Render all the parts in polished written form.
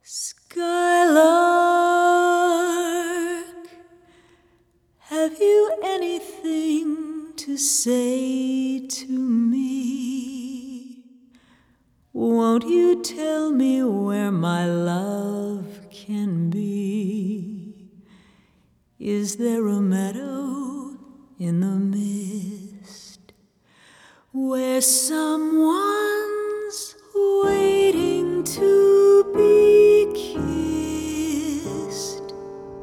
Skylark, have you anything to say to me? Won't you tell me where my love can be? Is there a meadow in the mist where someone's waiting to be kissed?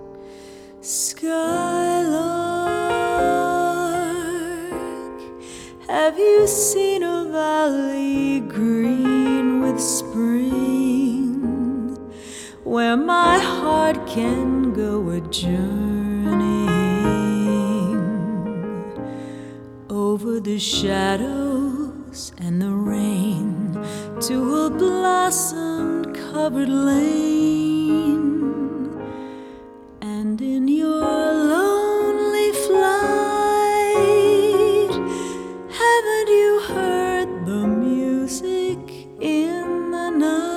Skylark, have you seen a valley green with spring, where my heart can go a-journeying over the shadows and the rain to a blossom-covered lane? And in your lonely flight, haven't you heard the music in the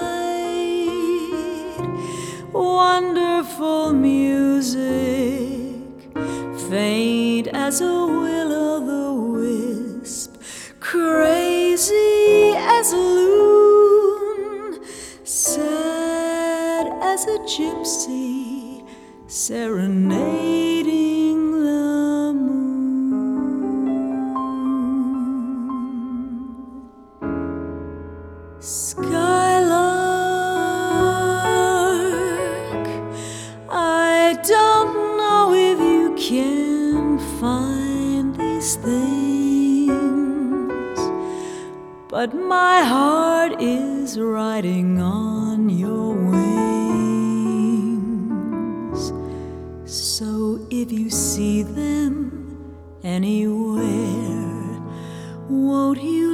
night? Wonderful music, faint as a will-o'-the-wisp, crazy as a loon, sad as a gypsy, serenading the moon. Skylark, I don't know if you can find these things, but my heart is riding on your wings. So if you see them anywhere, won't you